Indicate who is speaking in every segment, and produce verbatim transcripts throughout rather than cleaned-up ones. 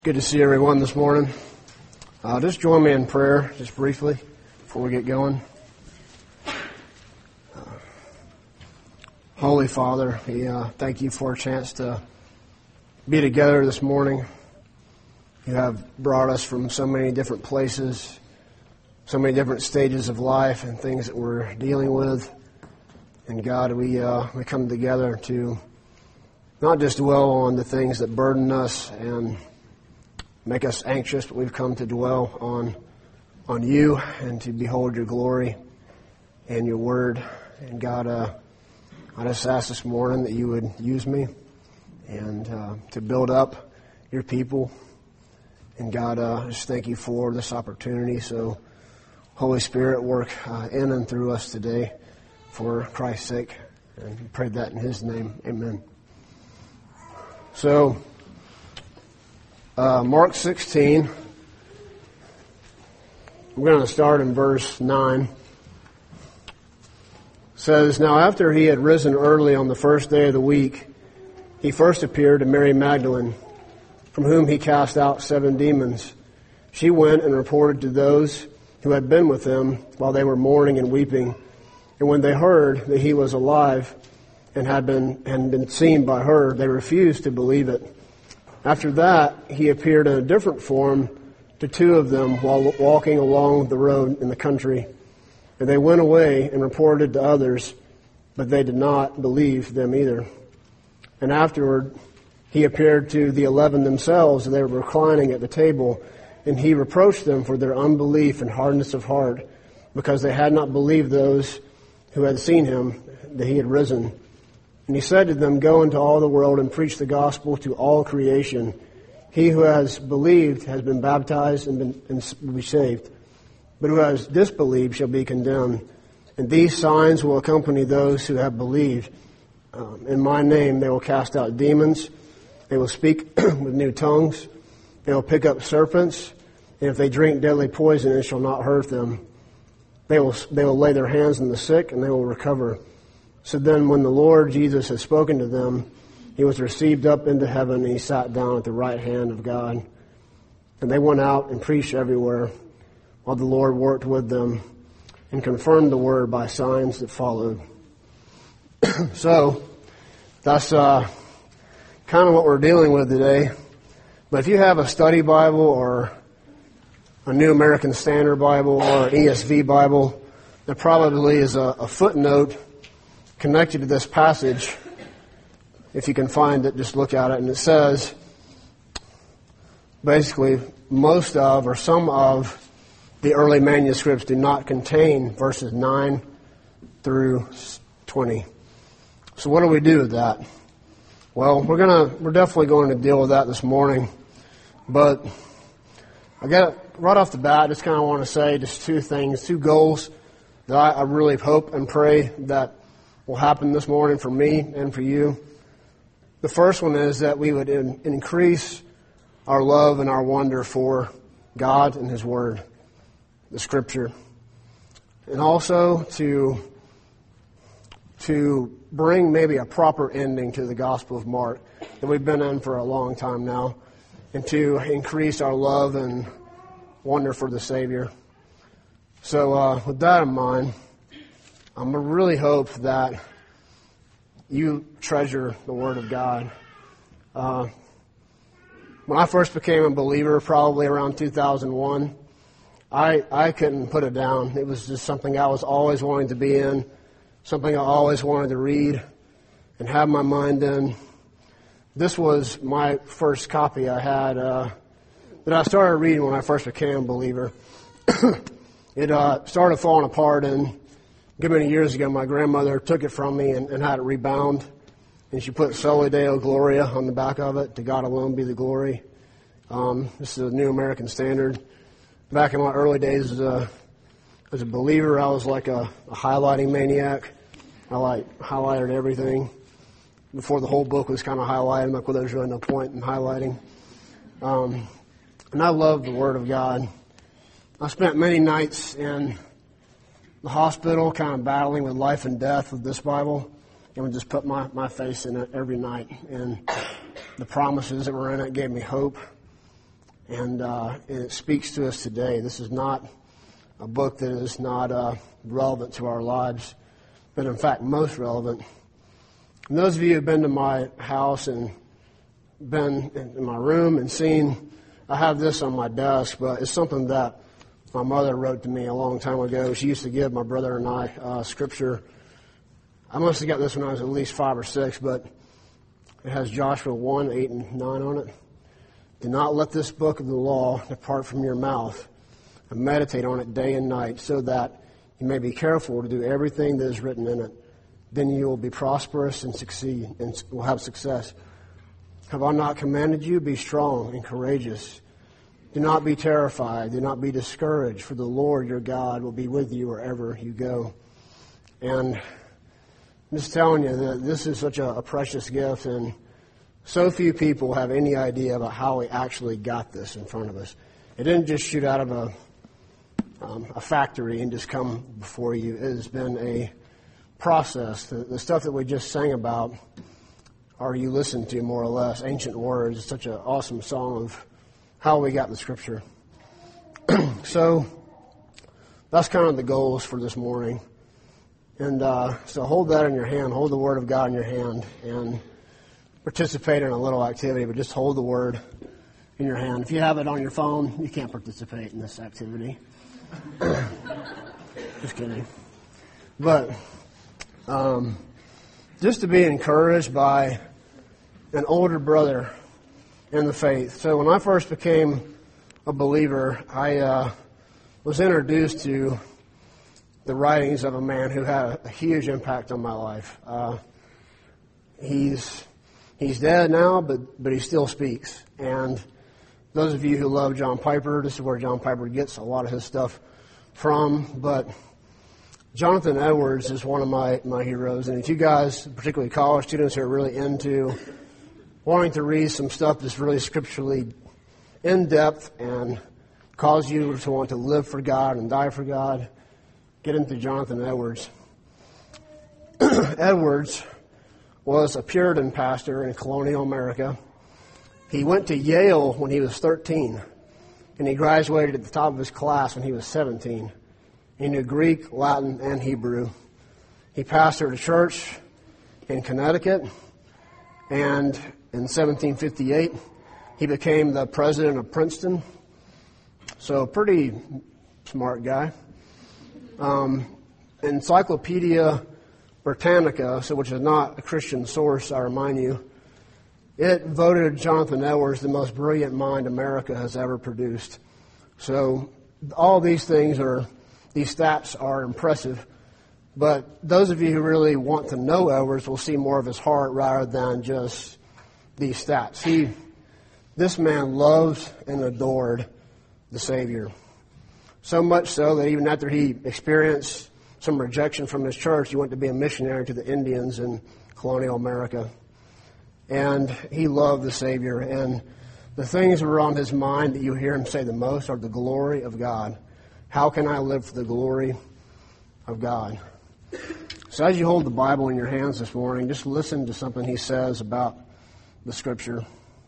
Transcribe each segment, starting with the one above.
Speaker 1: Good to see everyone this morning. Uh, just join me in prayer, just briefly, before we get going. Uh, Holy Father, we uh, thank you for a chance to be together this morning. You have brought us from so many different places, so many different stages of life and things that we're dealing with. And God, we uh, we come together to not just dwell on the things that burden us and make us anxious, but we've come to dwell on on you and to behold your glory and your word. And God, uh, I just ask this morning that you would use me and uh, to build up your people. And God, uh, just thank you for this opportunity. So, Holy Spirit, work uh, in and through us today for Christ's sake. And we pray that in His name. Amen. So, Uh, Mark sixteen, we're going to start in verse nine. It says, "Now after he had risen early on the first day of the week, he first appeared to Mary Magdalene, from whom he cast out seven demons. She went and reported to those who had been with him while they were mourning and weeping. And when they heard that he was alive and had been, and been seen by her, they refused to believe it. After that, he appeared in a different form to two of them while walking along the road in the country. And they went away and reported to others, but they did not believe them either. And afterward, he appeared to the eleven themselves, and they were reclining at the table. And he reproached them for their unbelief and hardness of heart, because they had not believed those who had seen him, that he had risen. And he said to them, 'Go into all the world and preach the gospel to all creation. He who has believed has been baptized and, been, and will be saved. But who has disbelieved shall be condemned. And these signs will accompany those who have believed. Um, in my name they will cast out demons. They will speak with new tongues. They will pick up serpents. And if they drink deadly poison, it shall not hurt them. They will, they will lay their hands on the sick, and they will recover.' So then when the Lord Jesus had spoken to them, he was received up into heaven, and he sat down at the right hand of God. And they went out and preached everywhere, while the Lord worked with them and confirmed the word by signs that followed." So that's uh, kind of what we're dealing with today. But if you have a study Bible or a New American Standard Bible or an E S V Bible, there probably is a, a footnote connected to this passage. If you can find it, just look at it. And it says, basically, most of or some of the early manuscripts do not contain verses nine through twenty. So what do we do with that? Well, we're gonna we're definitely going to deal with that this morning. But I got right off the bat, I just kind of want to say just two things, two goals that I, I really hope and pray that will happen this morning for me and for you. The first one is that we would in, increase our love and our wonder for God and His Word, the Scripture. And also to, to bring maybe a proper ending to the Gospel of Mark that we've been in for a long time now, and to increase our love and wonder for the Savior. So uh, with that in mind, I'm going to really hope that you treasure the Word of God. Uh, when I first became a believer, probably around two thousand one, I I couldn't put it down. It was just something I was always wanting to be in, something I always wanted to read and have my mind in. This was my first copy I had uh, that I started reading when I first became a believer. It uh, started falling apart, and good many years ago, my grandmother took it from me and, and had it rebound. And she put Soli Deo Gloria on the back of it, "To God alone be the glory." Um, this is a New American Standard. Back in my early days as a, as a believer, I was like a, a highlighting maniac. I like highlighted everything. Before the whole book was kind of highlighted, I'm like, well, there's really no point in highlighting. Um, and I love the Word of God. I spent many nights in the hospital, kind of battling with life and death with this Bible, and would just put my, my face in it every night. And the promises that were in it gave me hope. And, uh, and it speaks to us today. This is not a book that is not uh, relevant to our lives, but in fact most relevant. And those of you who have been to my house and been in my room and seen, I have this on my desk, but it's something that my mother wrote to me a long time ago. She used to give my brother and I uh, scripture. I must have got this when I was at least five or six, but it has Joshua one, eight, and nine on it. Do not let this book of the law depart from your mouth, and meditate on it day and night, so that you may be careful to do everything that is written in it. Then you will be prosperous and succeed, and will have success. Have I not commanded you? Be strong and courageous. Do not be terrified. Do not be discouraged, for the Lord your God will be with you wherever you go. And I'm just telling you that this is such a, a precious gift, and so few people have any idea about how we actually got this in front of us. It didn't just shoot out of a um, a factory and just come before you. It has been a process. The, the stuff that we just sang about, or you listened to more or less, Ancient Words, is such an awesome song of how we got the Scripture. So that's kind of the goals for this morning. And uh, so hold that in your hand. Hold the Word of God in your hand and participate in a little activity, but just hold the Word in your hand. If you have it on your phone, you can't participate in this activity. Just kidding. But um, just to be encouraged by an older brother in the faith. So when I first became a believer, I uh, was introduced to the writings of a man who had a huge impact on my life. Uh, he's he's dead now, but but he still speaks. And those of you who love John Piper, this is where John Piper gets a lot of his stuff from. But Jonathan Edwards is one of my, my heroes. And if you guys, particularly college students who are really into wanting to read some stuff that's really scripturally in-depth and cause you to want to live for God and die for God, get into Jonathan Edwards. Edwards was a Puritan pastor in colonial America. He went to Yale when he was thirteen, and he graduated at the top of his class when he was seventeen. He knew Greek, Latin, and Hebrew. He pastored a church in Connecticut, and in seventeen fifty-eight, he became the president of Princeton. So a pretty smart guy. Um, Encyclopedia Britannica, so which is not a Christian source, I remind you, it voted Jonathan Edwards the most brilliant mind America has ever produced. So all these things are, these stats are impressive. But those of you who really want to know Edwards will see more of his heart rather than just these stats. He, this man loves and adored the Savior. So much so that even after he experienced some rejection from his church, he went to be a missionary to the Indians in colonial America. And he loved the Savior. And the things that were on his mind that you hear him say the most are the glory of God. How can I live for the glory of God? So as you hold the Bible in your hands this morning, just listen to something he says about the Scripture.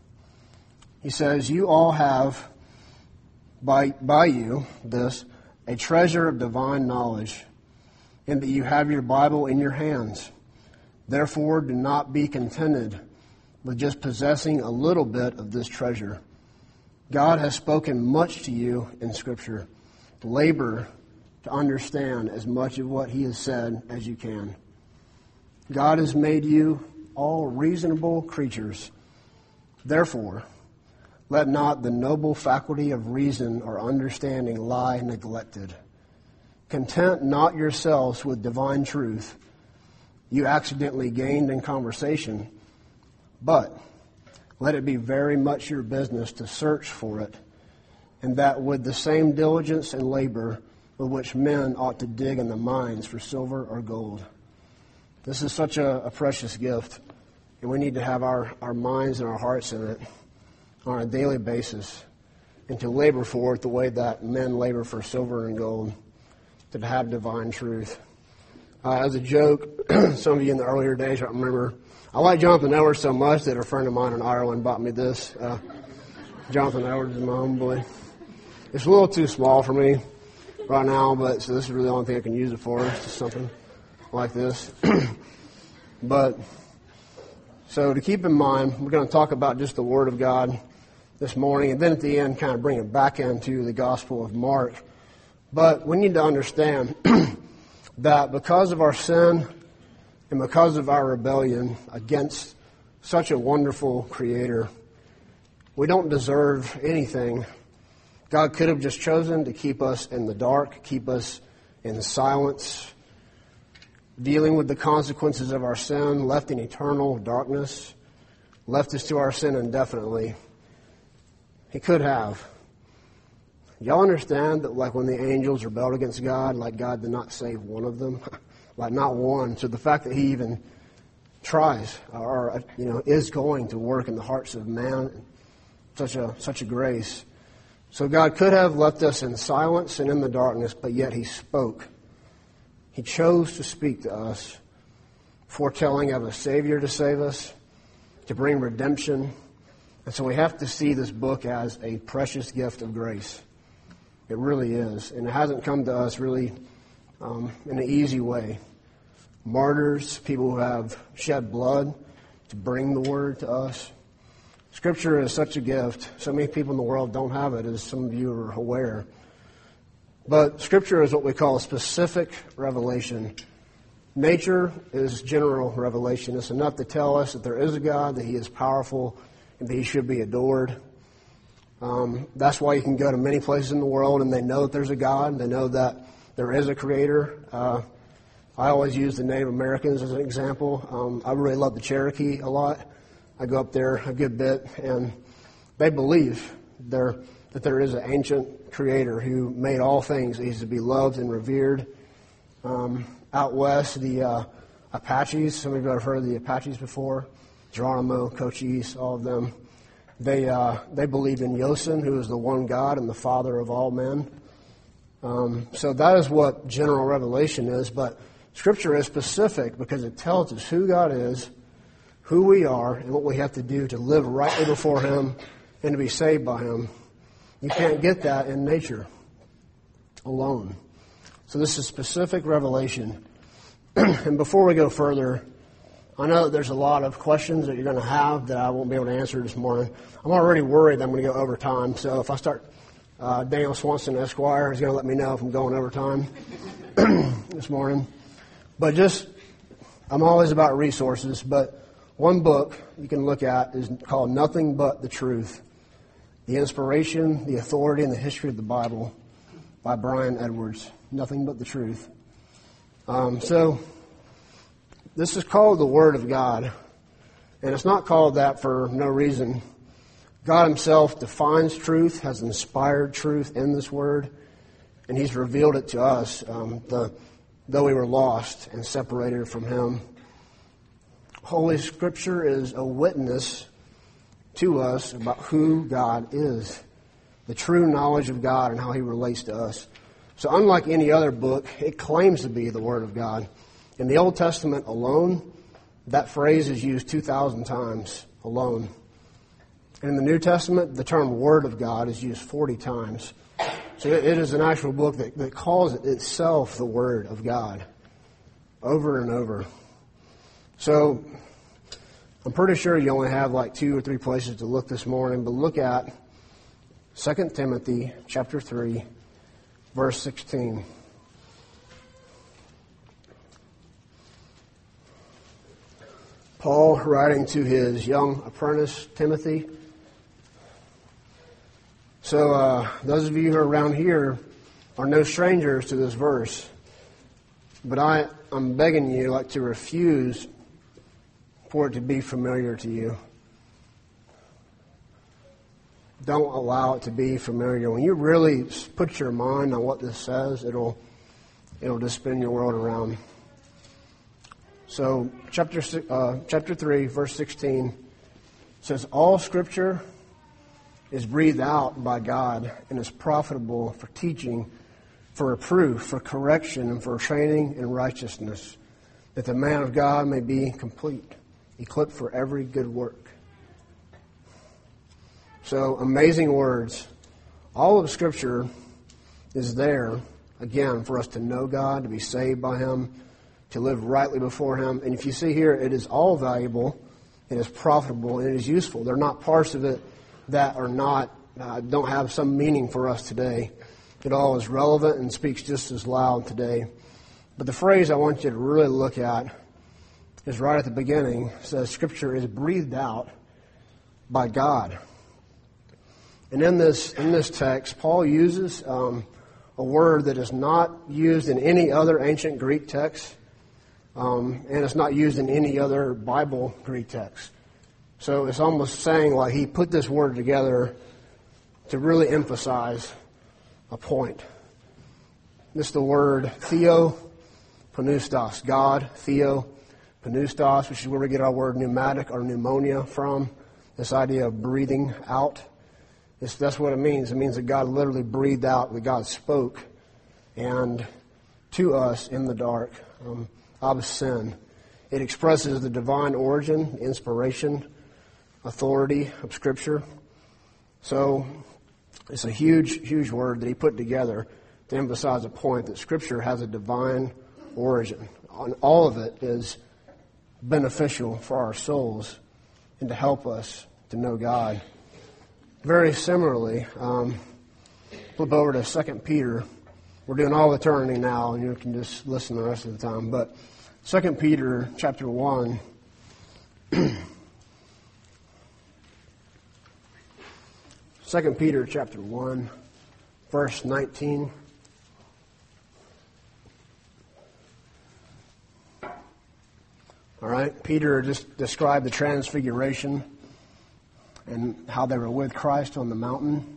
Speaker 1: He says, you all have by, by you this, a treasure of divine knowledge, in that you have your Bible in your hands. Therefore, do not be contented with just possessing a little bit of this treasure. God has spoken much to you in Scripture. Labor to understand as much of what He has said as you can. God has made you all reasonable creatures. Therefore, let not the noble faculty of reason or understanding lie neglected. Content not yourselves with divine truth you accidentally gained in conversation, but let it be very much your business to search for it, and that with the same diligence and labor with which men ought to dig in the mines for silver or gold. This is such a, a precious gift, and we need to have our, our minds and our hearts in it on a daily basis, and to labor for it the way that men labor for silver and gold, to have divine truth. Uh, as a joke, some of you in the earlier days, I remember, I like Jonathan Edwards so much that a friend of mine in Ireland bought me this. Uh, Jonathan Edwards is my homeboy. It's a little too small for me right now, but so this is really the only thing I can use it for. It's just something like this. But so to keep in mind, we're going to talk about just the Word of God this morning, and then at the end, kind of bring it back into the Gospel of Mark. But we need to understand that because of our sin and because of our rebellion against such a wonderful Creator, we don't deserve anything. God could have just chosen to keep us in the dark, keep us in silence, dealing with the consequences of our sin, left in eternal darkness, left us to our sin indefinitely. He could have. Y'all understand that, like, when the angels rebelled against God, like, God did not save one of them? Like, not one. So the fact that He even tries or, you know, is going to work in the hearts of man, such a such a grace. So God could have left us in silence and in the darkness, but yet He spoke. He chose to speak to us, foretelling of a Savior to save us, to bring redemption. And so we have to see this book as a precious gift of grace. It really is. And it hasn't come to us really um, in an easy way. Martyrs, people who have shed blood to bring the Word to us. Scripture is such a gift. So many people in the world don't have it, as some of you are aware. But Scripture is what we call specific revelation. Nature is general revelation. It's enough to tell us that there is a God, that He is powerful, and that He should be adored. Um, that's why you can go to many places in the world and they know that there's a God. They know that there is a Creator. Uh, I always use the Native Americans as an example. Um, I really love the Cherokee a lot. I go up there a good bit, and they believe there, that there is an ancient Creator who made all things. He's to be loved and revered. Um, out west, the uh, Apaches, some of you have heard of the Apaches before, Geronimo, Cochise, all of them. They uh, they believe in Yosin, who is the one God and the Father of all men. Um, so that is what general revelation is, but Scripture is specific because it tells us who God is, who we are, and what we have to do to live rightly before Him and to be saved by Him. You can't get that in nature alone. So this is specific revelation. And before we go further, I know that there's a lot of questions that you're going to have that I won't be able to answer this morning. I'm already worried that I'm going to go over time. So if I start, uh, Daniel Swanson, Esquire, is going to let me know if I'm going over time this morning. But just, I'm always about resources. But one book you can look at is called Nothing But the Truth: The Inspiration, the Authority, and the History of the Bible by Brian Edwards. Nothing But the Truth. Um, so... This is called the Word of God, and it's not called that for no reason. God Himself defines truth, has inspired truth in this Word, and He's revealed it to us, um, the, though we were lost and separated from Him. Holy Scripture is a witness to us about who God is, the true knowledge of God and how He relates to us. So unlike any other book, it claims to be the Word of God. In the Old Testament alone, that phrase is used two thousand times alone. And in the New Testament, the term Word of God is used forty times. So it is an actual book that, that calls it itself the Word of God over and over. So I'm pretty sure you only have like two or three places to look this morning, but look at Second Timothy chapter three, verse sixteen. Paul, writing to his young apprentice, Timothy. So uh, those of you who are around here are no strangers to this verse. But I, I'm begging you like to refuse for it to be familiar to you. Don't allow it to be familiar. When you really put your mind on what this says, it'll it'll just spin your world around. So, chapter uh, chapter three, verse sixteen says, "All Scripture is breathed out by God and is profitable for teaching, for reproof, for correction, and for training in righteousness, that the man of God may be complete, equipped for every good work." So, amazing words. All of Scripture is there, again, for us to know God, to be saved by Him, to live rightly before Him. And if you see here, it is all valuable, it is profitable, and it is useful. There are not parts of it that are not, uh, don't have some meaning for us today. It all is relevant and speaks just as loud today. But the phrase I want you to really look at is right at the beginning. It says, Scripture is breathed out by God. And in this in this text, Paul uses um, a word that is not used in any other ancient Greek text, um, and it's not used in any other Bible Greek text. So it's almost saying like he put this word together to really emphasize a point. This is the word theo pneustos, God, theo pneustos, which is where we get our word pneumatic or pneumonia from, this idea of breathing out. It's, that's what it means. It means that God literally breathed out, that God spoke and to us in the dark um, of sin. It expresses the divine origin, inspiration, authority of Scripture. So it's a huge, huge word that he put together to emphasize a point that Scripture has a divine origin. And all of it is beneficial for our souls and to help us to know God. Very similarly, um, flip over to Second Peter. We're doing all the turning now, and you can just listen the rest of the time. But Second Peter chapter one. Second Peter chapter one, verse nineteen. All right, Peter just described the transfiguration and how they were with Christ on the mountain.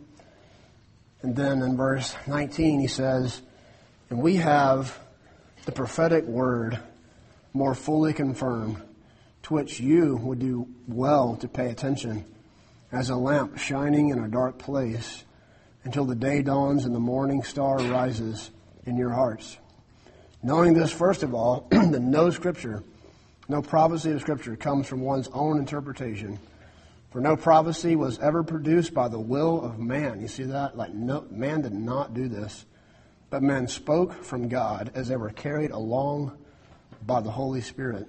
Speaker 1: And then in verse nineteen he says, and we have the prophetic word more fully confirmed, to which you would do well to pay attention, as a lamp shining in a dark place, until the day dawns and the morning star rises in your hearts. Knowing this, first of all, that no Scripture, no prophecy of Scripture comes from one's own interpretation. For no prophecy was ever produced by the will of man. You see that? Like, no, man did not do this. But men spoke from God as they were carried along by the Holy Spirit.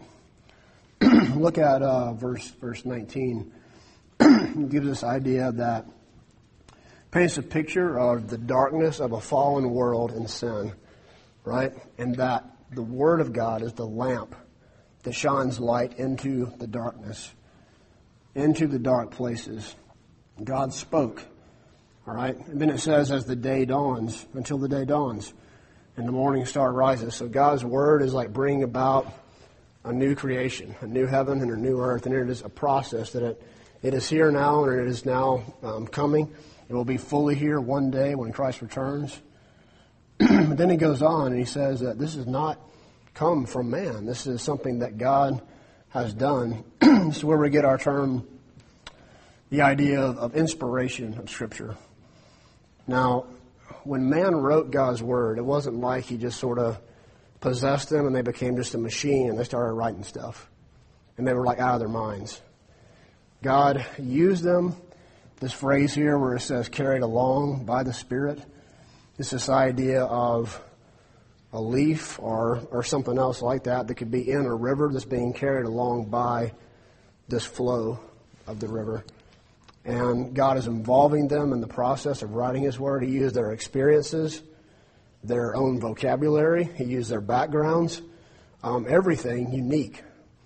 Speaker 1: Look at uh, verse verse nineteen. It gives this idea that paints a picture of the darkness of a fallen world and sin, right? And that the Word of God is the lamp that shines light into the darkness, into the dark places. God spoke, all right? And then it says, as the day dawns, until the day dawns, and the morning star rises. So God's Word is like bringing about a new creation, a new heaven and a new earth, and it is a process that it, it is here now, and it is now um, coming. It will be fully here one day when Christ returns. But then he goes on and he says that this is not come from man. This is something that God has done. This is where we get our term, the idea of, of inspiration of Scripture. Now, when man wrote God's Word, it wasn't like he just sort of possessed them and they became just a machine and they started writing stuff. And they were like out of their minds. God used them. This phrase here where it says carried along by the Spirit, it's this idea of a leaf or, or something else like that that could be in a river that's being carried along by this flow of the river. And God is involving them in the process of writing His Word. He used their experiences, their own vocabulary. He used their backgrounds, um, everything unique.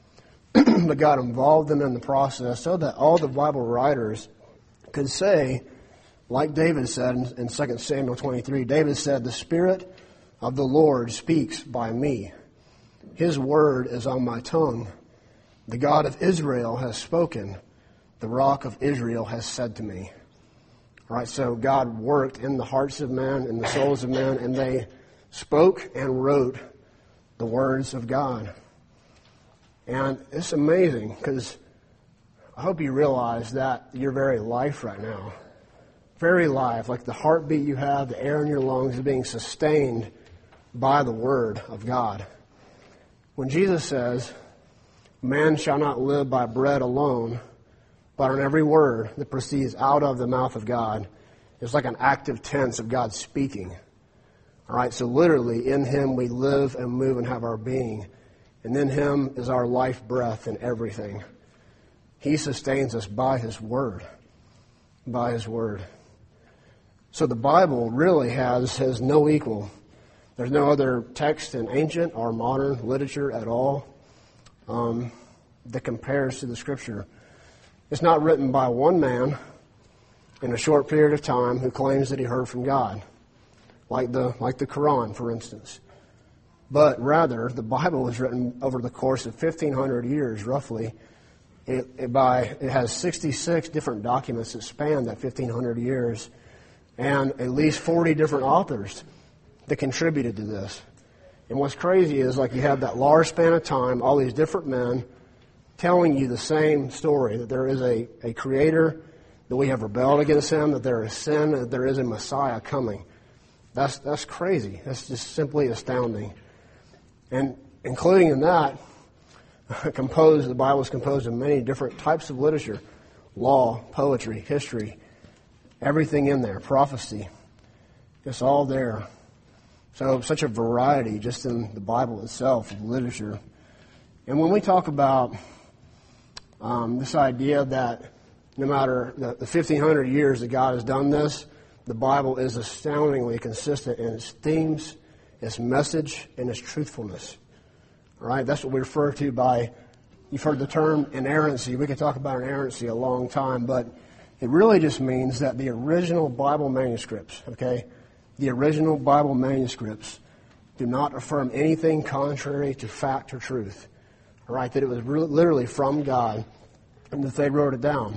Speaker 1: But God involved them in the process so that all the Bible writers could say, like David said in, in Second Samuel twenty-three, David said, the Spirit of the Lord speaks by me. His word is on my tongue. The God of Israel has spoken. The Rock of Israel has said to me. All right, so God worked in the hearts of men, in the souls of men, and they spoke and wrote the words of God. And it's amazing because I hope you realize that your very life right now, very life, like the heartbeat you have, the air in your lungs is being sustained by the Word of God. When Jesus says, man shall not live by bread alone, but on every word that proceeds out of the mouth of God. It's like an active tense of God speaking. All right, so literally, in Him we live and move and have our being. And in Him is our life breath and everything. He sustains us by His Word. By His Word. So the Bible really has, has no equal. There's no other text in ancient or modern literature at all um, that compares to the Scripture. It's not written by one man in a short period of time who claims that he heard from God, like the like the Quran, for instance. But rather, the Bible was written over the course of fifteen hundred years, roughly. It, it, by, it has sixty-six different documents that span that fifteen hundred years, and at least forty different authors that contributed to this. And what's crazy is, like, you have that large span of time, all these different men telling you the same story, that there is a, a Creator, that we have rebelled against Him, that there is sin, that there is a Messiah coming. That's that's crazy. That's just simply astounding. And including in that, composed, the Bible is composed of many different types of literature. Law, poetry, history, everything in there, prophecy. It's all there. So such a variety just in the Bible itself of literature. And when we talk about um, this idea that no matter the, the fifteen hundred years that God has done this, the Bible is astoundingly consistent in its themes, its message, and its truthfulness. All right, that's what we refer to by, you've heard the term inerrancy. We could talk about inerrancy a long time, but it really just means that the original Bible manuscripts, okay, the original Bible manuscripts do not affirm anything contrary to fact or truth. All right, that it was re- literally from God and that they wrote it down.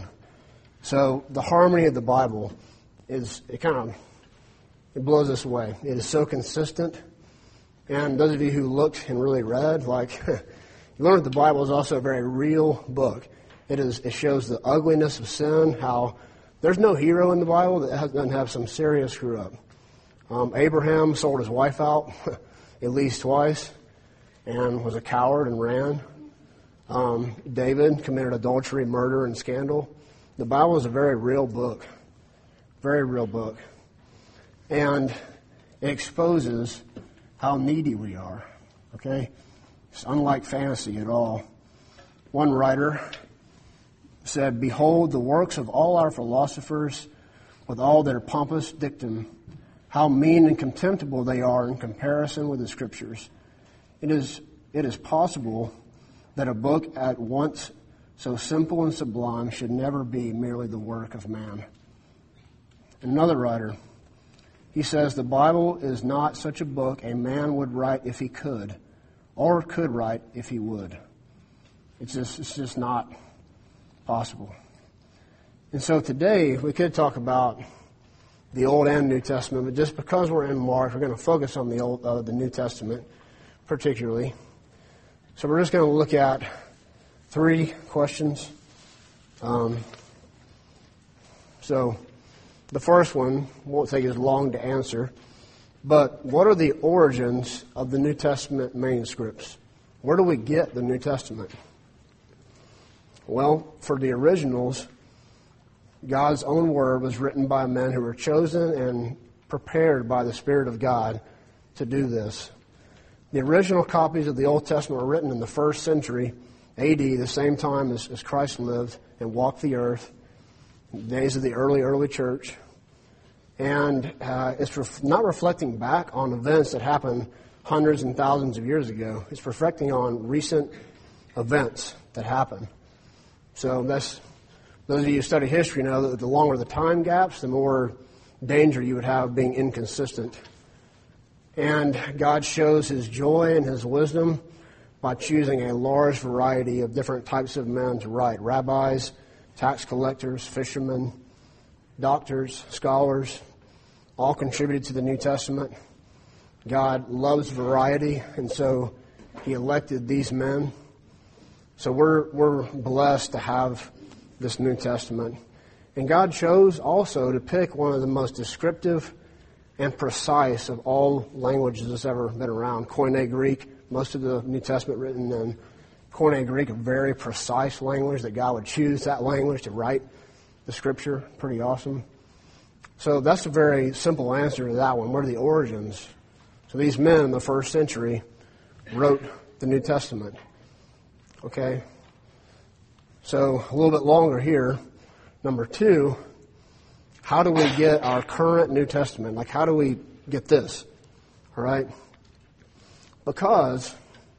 Speaker 1: So the harmony of the Bible is, it kind of, it blows us away. It is so consistent. And those of you who looked and really read, like, you learn that the Bible is also a very real book. It is. It shows the ugliness of sin, how there's no hero in the Bible that doesn't have some serious screw up. Um, Abraham sold his wife out at least twice and was a coward and ran. Um, David committed adultery, murder, and scandal. The Bible is a very real book. Very real book. And it exposes how needy we are. Okay? It's unlike fantasy at all. One writer said, "Behold the works of all our philosophers with all their pompous dictum, how mean and contemptible they are in comparison with the Scriptures. It is, it is possible that a book at once so simple and sublime should never be merely the work of man." Another writer, he says, "The Bible is not such a book a man would write if he could, or could write if he would." It's just, it's just not possible. And so today we could talk about the Old and New Testament, but just because we're in Mark, we're going to focus on the Old, uh, the New Testament particularly. So we're just going to look at three questions. Um, so the first one won't take as long to answer, but what are the origins of the New Testament manuscripts? Where do we get the New Testament? Well, for the originals, God's own word was written by men who were chosen and prepared by the Spirit of God to do this. The original copies of the Old Testament were written in the first century A D, the same time as, as Christ lived and walked the earth, in the days of the early, early church. And uh, it's ref- not reflecting back on events that happened hundreds and thousands of years ago. It's reflecting on recent events that happened. So that's, those of you who study history know that the longer the time gaps, the more danger you would have being inconsistent. And God shows His joy and His wisdom by choosing a large variety of different types of men to write. Rabbis, tax collectors, fishermen, doctors, scholars, all contributed to the New Testament. God loves variety, and so He elected these men. So we're we're blessed to have this New Testament. And God chose also to pick one of the most descriptive and precise of all languages that's ever been around. Koine Greek, most of the New Testament written in Koine Greek, a very precise language, that God would choose that language to write the Scripture. Pretty awesome. So that's a very simple answer to that one. What are the origins? So these men in the first century wrote the New Testament. Okay? So a little bit longer here. Number two, how do we get our current New Testament? Like, how do we get this? All right? Because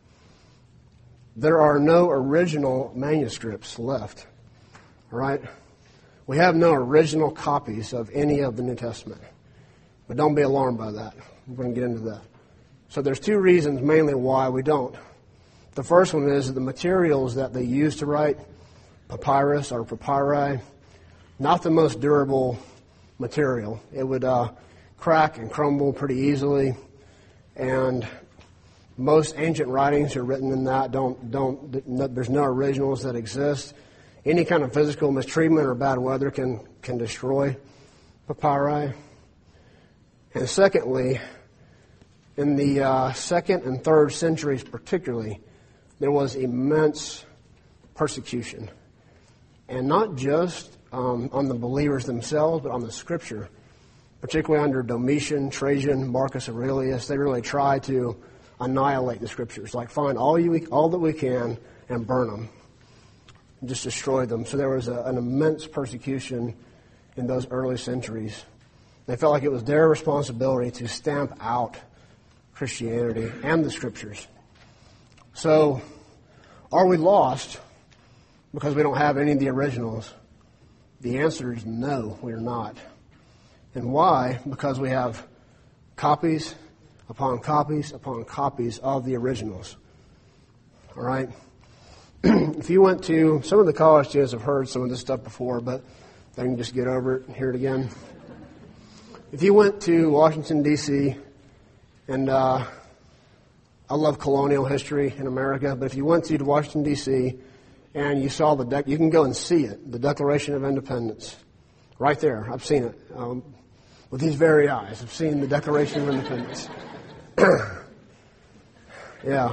Speaker 1: there are no original manuscripts left. All right? We have no original copies of any of the New Testament. But don't be alarmed by that. We're going to get into that. So there's two reasons mainly why we don't. The first one is that the materials that they used to write, papyrus or papyri, not the most durable material. It would uh, crack and crumble pretty easily. And most ancient writings are written in that. Don't, don't, there's no originals that exist. Any kind of physical mistreatment or bad weather can, can destroy papyri. And secondly, in the uh, second and third centuries particularly, there was immense persecution. And not just um, on the believers themselves, but on the Scripture. Particularly under Domitian, Trajan, Marcus Aurelius, they really tried to annihilate the Scriptures. Like, find all, you, all that we can and burn them. Just destroy them. So there was a, an immense persecution in those early centuries. They felt like it was their responsibility to stamp out Christianity and the Scriptures. So, are we lost because we don't have any of the originals? The answer is no, we're not. And why? Because we have copies upon copies upon copies of the originals. All right? If you went to, some of the college students have heard some of this stuff before, but they can just get over it and hear it again. If you went to Washington, D C, and uh, I love colonial history in America, but if you went to Washington, D C, and you saw the, de- you can go and see it, the Declaration of Independence, right there. I've seen it um, with these very eyes. I've seen the Declaration of Independence. Yeah.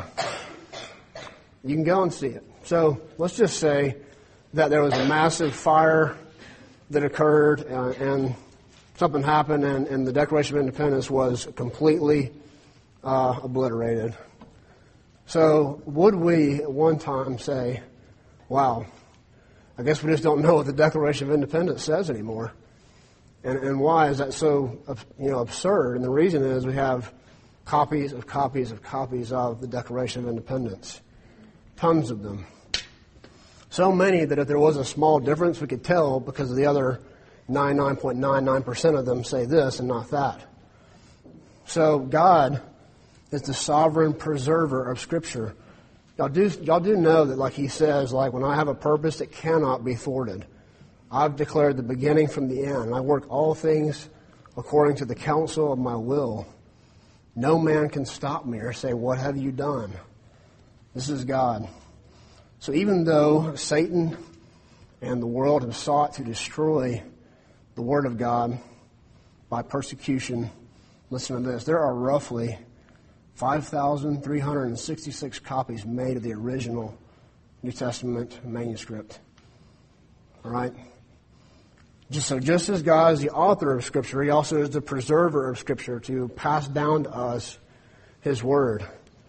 Speaker 1: You can go and see it. So let's just say that there was a massive fire that occurred uh, and something happened and, and the Declaration of Independence was completely uh, obliterated. So would we at one time say, wow, I guess we just don't know what the Declaration of Independence says anymore? And, and why is that so you know, absurd? And the reason is we have copies of copies of copies of the Declaration of Independence. Tons of them. So many that if there was a small difference, we could tell because the other ninety-nine point nine nine percent of them say this and not that. So God is the sovereign preserver of Scripture. Y'all do, y'all do know that, like he says, like, when I have a purpose, it cannot be thwarted. I've declared the beginning from the end. I work all things according to the counsel of my will. No man can stop me or say, what have you done? This is God. So even though Satan and the world have sought to destroy the Word of God by persecution, listen to this, there are roughly five thousand three hundred sixty-six copies made of the original New Testament manuscript. All right? Just, so just as God is the author of Scripture, He also is the preserver of Scripture to pass down to us His Word.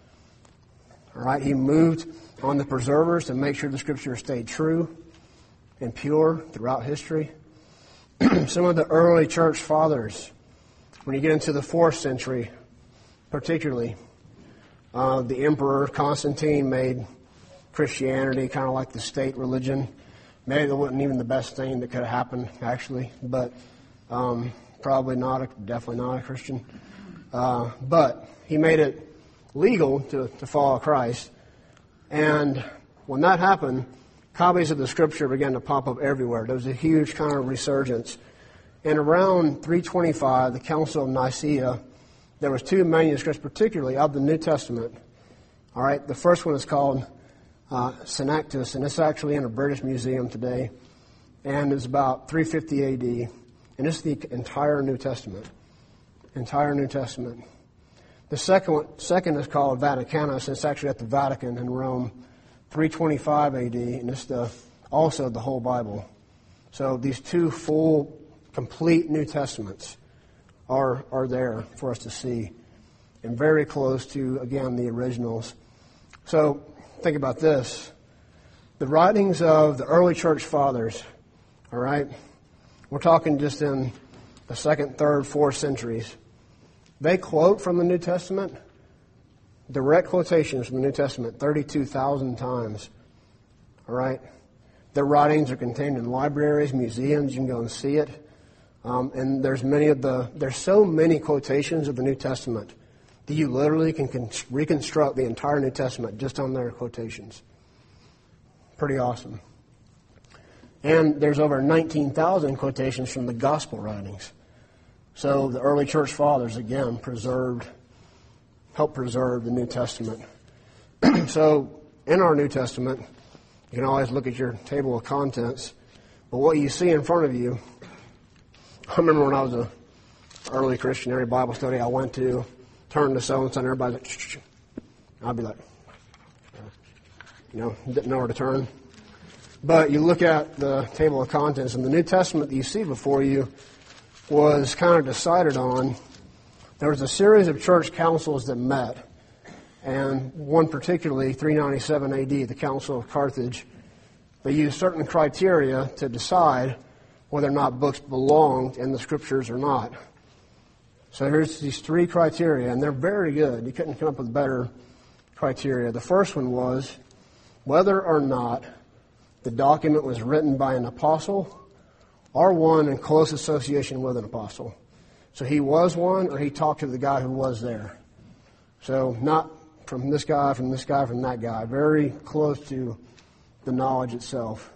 Speaker 1: All right? He moved on the preservers to make sure the Scripture stayed true and pure throughout history. Some of the early church fathers, when you get into the fourth century, particularly, uh, the Emperor Constantine made Christianity kind of like the state religion. Maybe it wasn't even the best thing that could have happened, actually, but um, probably not, a, definitely not a Christian. Uh, but he made it legal to, to follow Christ. And when that happened, copies of the Scripture began to pop up everywhere. There was a huge kind of resurgence. And around three twenty-five, the Council of Nicaea, there was two manuscripts, particularly of the New Testament. All right, the first one is called uh, Synectus, and it's actually in a British museum today. And it's about three fifty A D, and it's the entire New Testament. Entire New Testament. The second one, second is called Vaticanus, and it's actually at the Vatican in Rome, three twenty-five A D, and it's the, also the whole Bible. So these two full, complete New Testaments are are there for us to see, and very close to, again, the originals. So think about this. The writings of the early church fathers, all right, we're talking just in the second, third, fourth centuries. They quote from the New Testament, direct quotations from the New Testament, thirty-two thousand times, all right? Their writings are contained in libraries, museums. You can go and see it. Um, and there's many of the, there's so many quotations of the New Testament that you literally can con- reconstruct the entire New Testament just on their quotations. Pretty awesome. And there's over nineteen thousand quotations from the gospel writings. So the early church fathers, again, preserved, helped preserve the New Testament. So in our New Testament, you can always look at your table of contents. But what you see in front of you, I remember when I was a early Christian, every Bible study I went to, turned to so-and-so, and everybody's like, shh, shh. I'd be like, you know, didn't know where to turn. But you look at the table of contents, and the New Testament that you see before you was kind of decided on. There was a series of church councils that met, and one particularly, three ninety-seven A D, the Council of Carthage, they used certain criteria to decide whether or not books belonged in the Scriptures or not. So here's these three criteria, and they're very good. You couldn't come up with better criteria. The first one was whether or not the document was written by an apostle or one in close association with an apostle. So he was one, or he talked to the guy who was there. So not from this guy, from this guy, from that guy. Very close to the knowledge itself.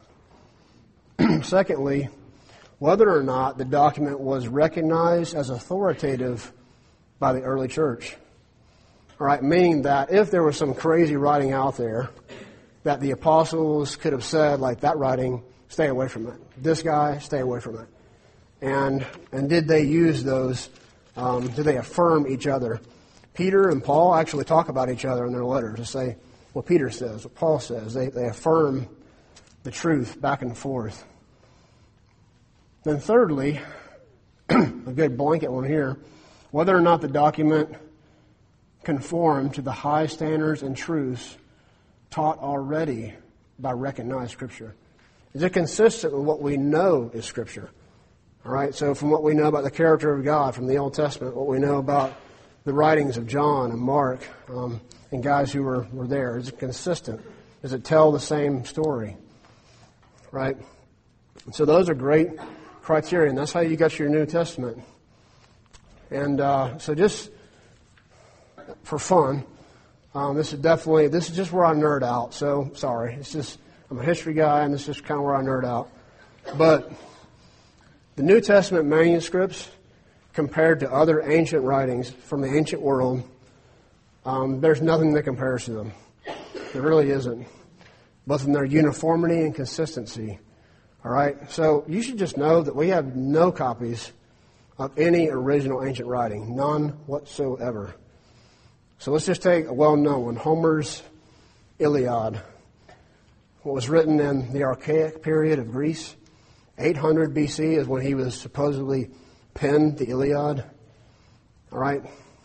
Speaker 1: Secondly, whether or not the document was recognized as authoritative by the early church. All right, meaning that if there was some crazy writing out there that the apostles could have said, like, that writing, stay away from it. This guy, stay away from it. And and did they use those? Um, did they affirm each other? Peter and Paul actually talk about each other in their letters to say what Peter says, what Paul says. They, they affirm the truth back and forth. Then thirdly, a good blanket one here, whether or not the document conformed to the high standards and truths taught already by recognized Scripture. Is it consistent with what we know is Scripture? All right, so from what we know about the character of God from the Old Testament, what we know about the writings of John and Mark um, and guys who were, were there, is it consistent? Does it tell the same story? Right? So those are great criteria, and that's how you got your New Testament. And uh, so just for fun, um, this is definitely, this is just where I nerd out, so sorry. It's just, I'm a history guy, and this is kind of where I nerd out. But the New Testament manuscripts, compared to other ancient writings from the ancient world, um, there's nothing that compares to them. There really isn't. Both in their uniformity and consistency. All right? So you should just know that we have no copies of any original ancient writing. None whatsoever. So let's just take a well-known one. Homer's Iliad. What was written in the Archaic period of Greece. eight hundred B C is when he was supposedly penned the Iliad. All right?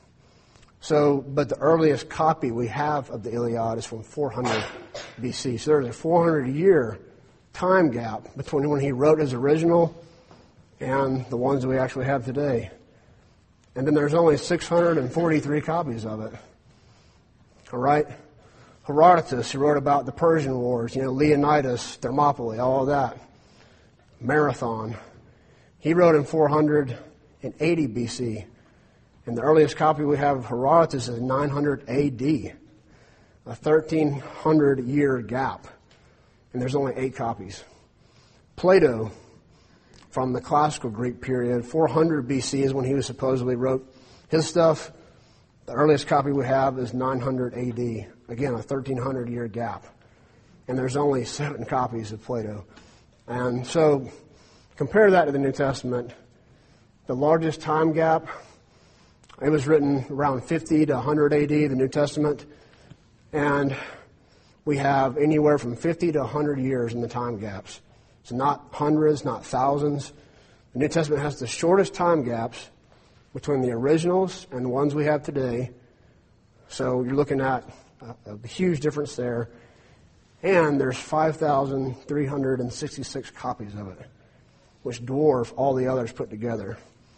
Speaker 1: So, but the earliest copy we have of the Iliad is from four hundred B C. So there's a four hundred year time gap between when he wrote his original and the ones that we actually have today. And then there's only six hundred forty-three copies of it. All right? Herodotus, who wrote about the Persian Wars, you know, Leonidas, Thermopylae, all of that. Marathon. He wrote in four hundred eighty B C. And the earliest copy we have of Herodotus is nine hundred A D. A thirteen hundred year gap. And there's only eight copies. Plato, from the classical Greek period, four hundred B C is when he was supposedly wrote his stuff. The earliest copy we have is nine hundred A D. Again, a thirteen hundred year gap. And there's only seven copies of Plato. And so, compare that to the New Testament. The largest time gap, it was written around fifty to one hundred A D, the New Testament. And we have anywhere from fifty to one hundred years in the time gaps. It's not hundreds, not thousands. The New Testament has the shortest time gaps between the originals and the ones we have today. So you're looking at a, a huge difference there. And there's five thousand three hundred sixty-six copies of it, which dwarf all the others put together.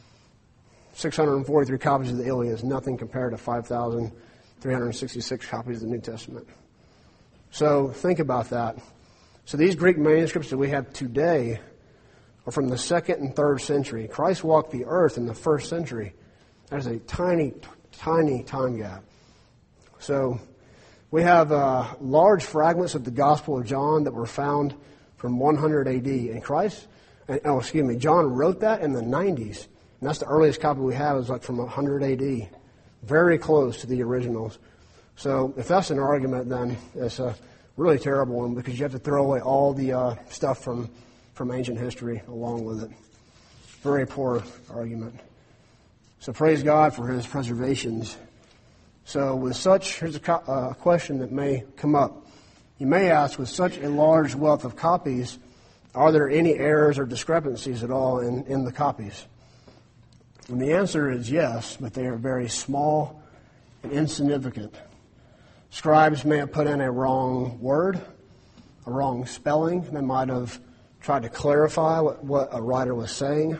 Speaker 1: six hundred forty-three copies of the Iliad is nothing compared to five thousand three hundred sixty-six copies of the New Testament. So think about that. So these Greek manuscripts that we have today are from the second and third century. Christ walked the earth in the first century. There's a tiny, tiny time gap. So we have uh, large fragments of the Gospel of John that were found from one hundred A D. And Christ, and, oh, excuse me, John wrote that in the nineties. And that's the earliest copy we have is like from one hundred A D. Very close to the originals. So if that's an argument, then it's a really terrible one because you have to throw away all the uh, stuff from, from ancient history along with it. Very poor argument. So praise God for His preservations. So with such, here's a co- uh, question that may come up. You may ask, with such a large wealth of copies, are there any errors or discrepancies at all in, in the copies? And the answer is yes, but they are very small and insignificant. Scribes may have put in a wrong word, a wrong spelling. They might have tried to clarify what, what a writer was saying.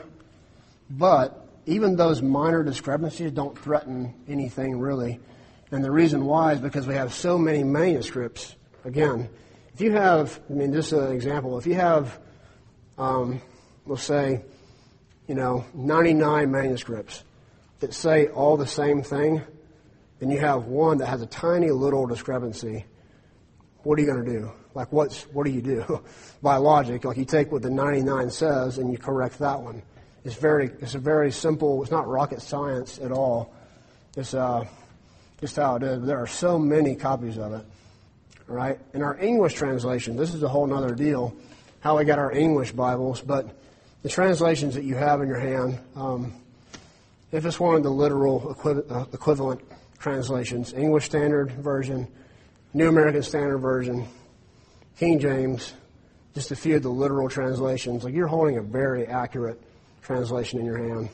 Speaker 1: But even those minor discrepancies don't threaten anything really. And the reason why is because we have so many manuscripts. Again, if you have, I mean, just an example, if you have, um, we'll say, you know, ninety-nine manuscripts that say all the same thing, then you have one that has a tiny little discrepancy. What are you going to do? Like, what's what do you do? By logic, like you take what the ninety-nine says and you correct that one. It's very, it's a very simple. It's not rocket science at all. It's uh, just how it is. There are so many copies of it, right? In our English translation, this is a whole other deal. How we got our English Bibles, but the translations that you have in your hand, um, if it's one of the literal equiv- uh, equivalent translations, English Standard Version, New American Standard Version, King James, just a few of the literal translations, like you're holding a very accurate translation in your hand.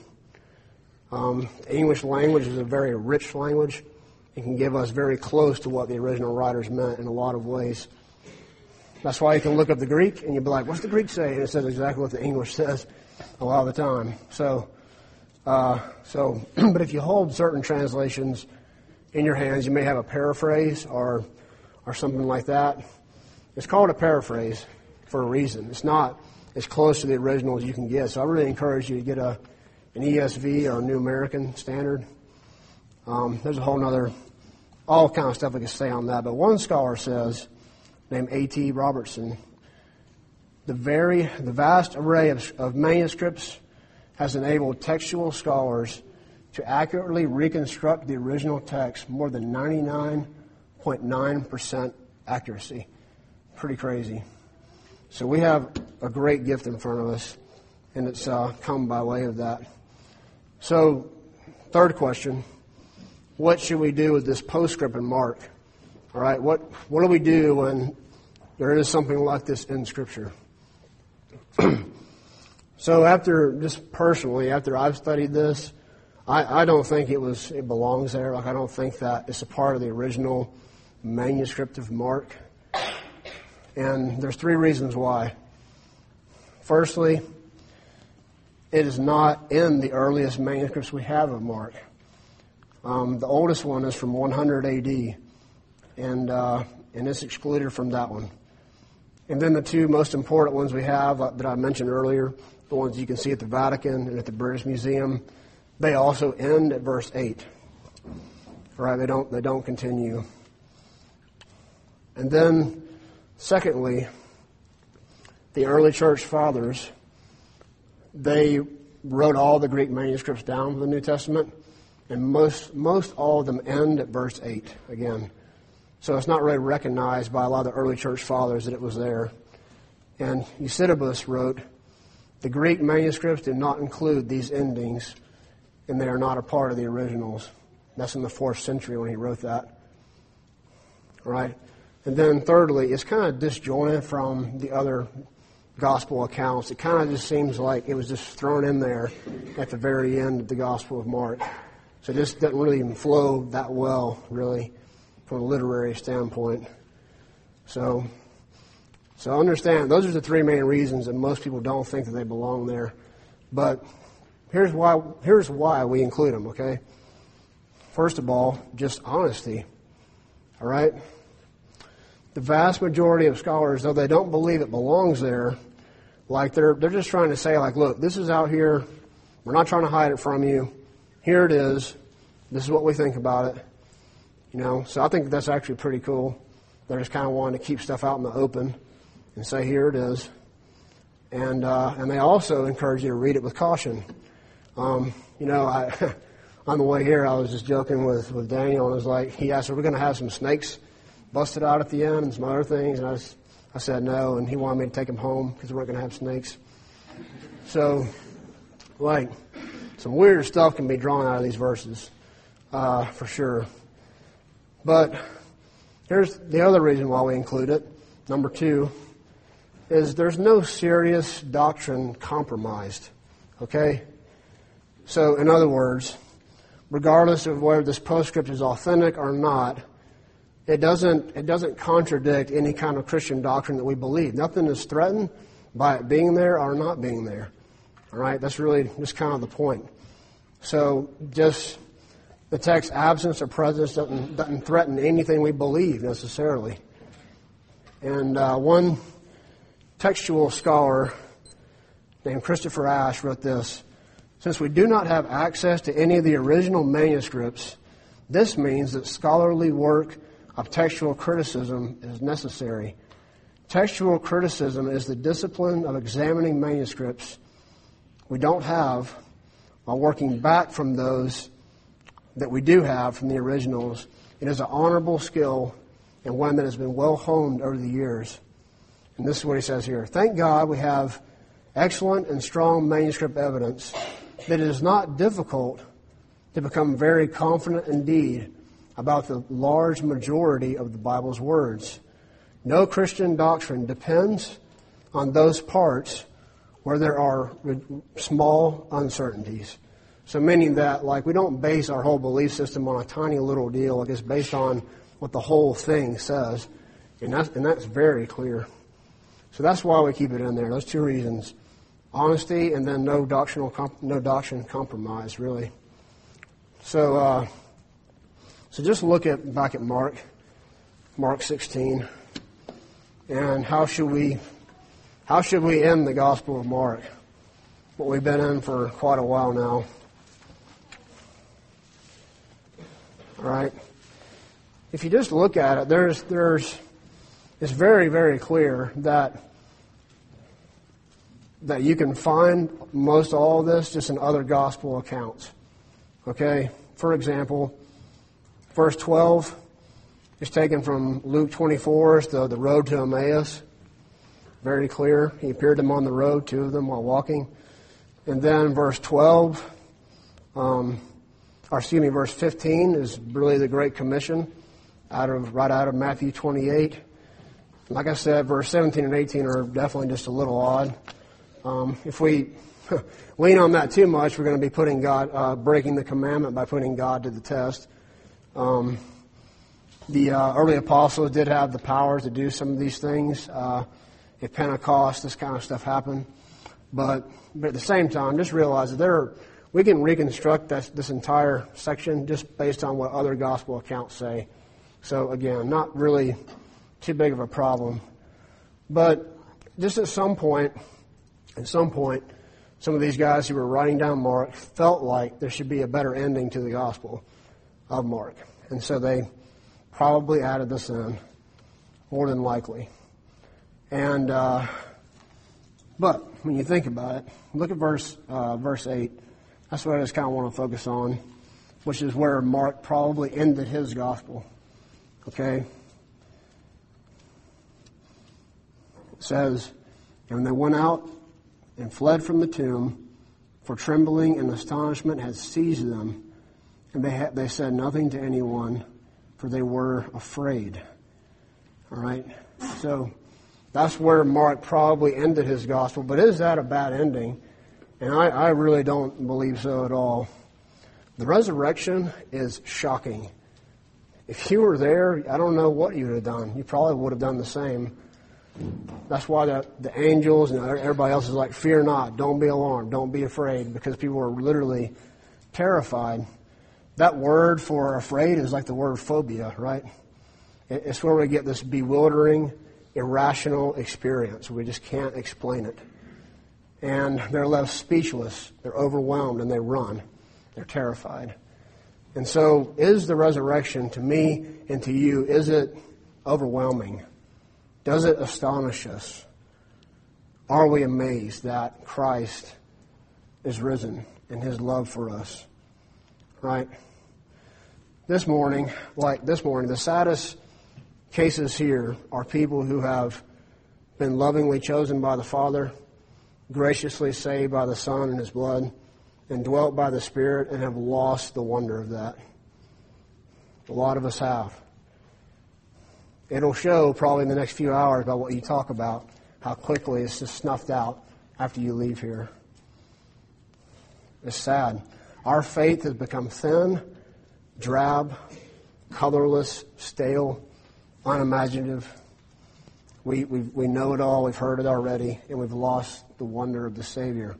Speaker 1: Um, the English language is a very rich language. It can give us very close to what the original writers meant in a lot of ways. That's why you can look up the Greek and you'll be like, what's the Greek say? And it says exactly what the English says a lot of the time. So, uh, so, but if you hold certain translations in your hands, you may have a paraphrase or, or something like that. It's called a paraphrase for a reason. It's not as close to the original as you can get. So I really encourage you to get a, an E S V or a New American Standard. Um, there's a whole other, all kind of stuff we can say on that. But one scholar says, named A T Robertson, the very, the vast array of, of manuscripts has enabled textual scholars to accurately reconstruct the original text more than ninety-nine point nine percent accuracy. Pretty crazy. So we have a great gift in front of us, and it's uh, come by way of that. So, third question, what should we do with this postscript in Mark? All right, what what do we do when there is something like this in Scripture? So after, just personally, after I've studied this, I, I don't think it was it belongs there. Like I don't think that it's a part of the original manuscript of Mark. And there's three reasons why. Firstly, it is not in the earliest manuscripts we have of Mark. Um, the oldest one is from one hundred A D, and uh, and it's excluded from that one. And then the two most important ones we have uh, that I mentioned earlier, the ones you can see at the Vatican and at the British Museum, they also end at verse eight. Right? They don't they don't continue. And then, secondly, the early church fathers, they wrote all the Greek manuscripts down for the New Testament, and most most all of them end at verse eight again. So it's not really recognized by a lot of the early church fathers that it was there. And Eusebius wrote, the Greek manuscripts do not include these endings, and they are not a part of the originals. That's in the fourth century when he wrote that. All right? And then thirdly, it's kind of disjointed from the other gospel accounts. It kind of just seems like it was just thrown in there at the very end of the Gospel of Mark. So it just doesn't really even flow that well, really, from a literary standpoint. So, so understand, those are the three main reasons that most people don't think that they belong there. But here's why, here's why we include them, okay? First of all, just honesty, all right? The vast majority of scholars, though they don't believe it belongs there, like they're they're just trying to say, like, look, this is out here. We're not trying to hide it from you. Here it is. This is what we think about it. You know, so I think that's actually pretty cool. They're just kind of wanting to keep stuff out in the open and say, here it is. And uh, and they also encourage you to read it with caution. Um, you know, I on the way here, I was just joking with, with Daniel, and I was like, he asked, are we going to have some snakes busted out at the end and some other things? And I, was, I said no, and he wanted me to take him home because we weren't going to have snakes. So, like, some weird stuff can be drawn out of these verses, uh, for sure. But here's the other reason why we include it. Number two is there's no serious doctrine compromised, okay? So, in other words, regardless of whether this postscript is authentic or not, It doesn't, it doesn't contradict any kind of Christian doctrine that we believe. Nothing is threatened by it being there or not being there. All right? That's really just kind of the point. So just the text's absence or presence doesn't, doesn't threaten anything we believe necessarily. And uh, one textual scholar named Christopher Ash wrote this: since we do not have access to any of the original manuscripts, this means that scholarly work of textual criticism is necessary. Textual criticism is the discipline of examining manuscripts we don't have while working back from those that we do have from the originals. It is an honorable skill and one that has been well honed over the years. And this is what he says here. Thank God we have excellent and strong manuscript evidence that it is not difficult to become very confident indeed about the large majority of the Bible's words. No Christian doctrine depends on those parts where there are small uncertainties. So meaning that, like, we don't base our whole belief system on a tiny little deal. Like, it's based on what the whole thing says. And that's, and that's very clear. So that's why we keep it in there. Those two reasons. Honesty and then no doctrinal, comp- no doctrine compromise, really. So, uh, So just look at back at Mark, Mark sixteen, and how should we, how should we end the Gospel of Mark? What we've been in for quite a while now. All right. If you just look at it, there's there's, it's very very clear that that you can find most all of this just in other Gospel accounts. Okay. For example, verse twelve is taken from Luke twenty-four, it's the, the road to Emmaus. Very clear. He appeared to them on the road, two of them while walking. And then verse twelve, um, or excuse me, verse fifteen is really the Great Commission, out of right out of Matthew twenty-eight. Like I said, verse seventeen and eighteen are definitely just a little odd. Um, if we lean on that too much, we're going to be putting God, uh, breaking the commandment by putting God to the test. Um, the uh, early apostles did have the power to do some of these things. Uh, at Pentecost, this kind of stuff happened. But, but at the same time, just realize that there are, we can reconstruct this, this entire section just based on what other gospel accounts say. So again, not really too big of a problem. But just at some point, at some point, some of these guys who were writing down Mark felt like there should be a better ending to the gospel of Mark. And so they probably added this in, more than likely. And, uh, but when you think about it, look at verse, uh, verse eight. That's what I just kind of want to focus on, which is where Mark probably ended his gospel. Okay? It says, and they went out and fled from the tomb, for trembling and astonishment had seized them. And they had, they said nothing to anyone, for they were afraid. All right? So that's where Mark probably ended his gospel. But is that a bad ending? And I, I really don't believe so at all. The resurrection is shocking. If you were there, I don't know what you would have done. You probably would have done the same. That's why the, the angels and everybody else is like, fear not, don't be alarmed, don't be afraid, because people are literally terrified. That word for afraid is like the word phobia, right? It's where we get this bewildering, irrational experience. We just can't explain it. And they're left speechless, they're overwhelmed, and they run. They're terrified. And so is the resurrection, to me and to you, is it overwhelming? Does it astonish us? Are we amazed that Christ is risen in His love for us? Right? This morning, like this morning, the saddest cases here are people who have been lovingly chosen by the Father, graciously saved by the Son and His blood, and dwelt by the Spirit, and have lost the wonder of that. A lot of us have. It'll show probably in the next few hours by what you talk about, how quickly it's just snuffed out after you leave here. It's sad. Our faith has become thin, drab, colorless, stale, unimaginative. We, we, we know it all, we've heard it already, and we've lost the wonder of the Savior.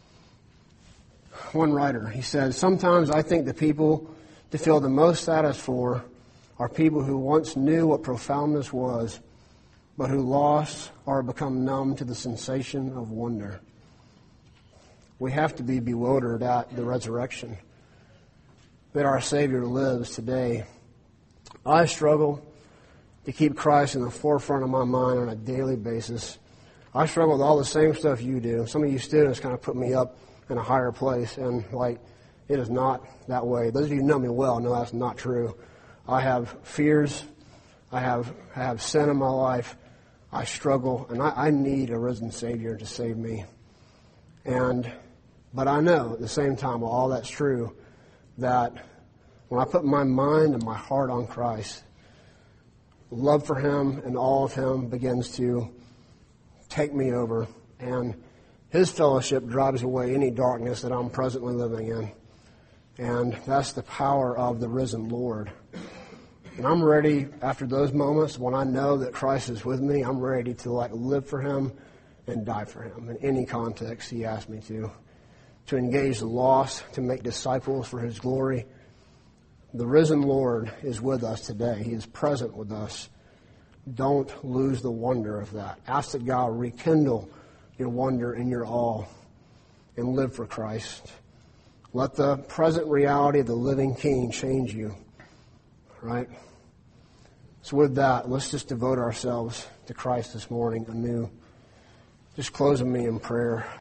Speaker 1: One writer, he said, sometimes I think the people to feel the most saddest for are people who once knew what profoundness was, but who lost or become numb to the sensation of wonder. We have to be bewildered at the resurrection, that our Savior lives today. I struggle to keep Christ in the forefront of my mind on a daily basis. I struggle with all the same stuff you do. Some of you students kind of put me up in a higher place, and like, it is not that way. Those of you who know me well know that's not true. I have fears. I have I have sin in my life. I struggle, and I, I need a risen Savior to save me. And but I know at the same time, while all that's true, that when I put my mind and my heart on Christ, love for Him and all of Him begins to take me over, and His fellowship drives away any darkness that I'm presently living in. And that's the power of the risen Lord. And I'm ready, after those moments, when I know that Christ is with me, I'm ready to like live for Him and die for Him in any context He asks me to. To engage the lost, to make disciples for His glory. The risen Lord is with us today. He is present with us. Don't lose the wonder of that. Ask that God rekindle your wonder and your awe and live for Christ. Let the present reality of the living King change you. Right? So with that, let's just devote ourselves to Christ this morning anew. Just close with me in prayer.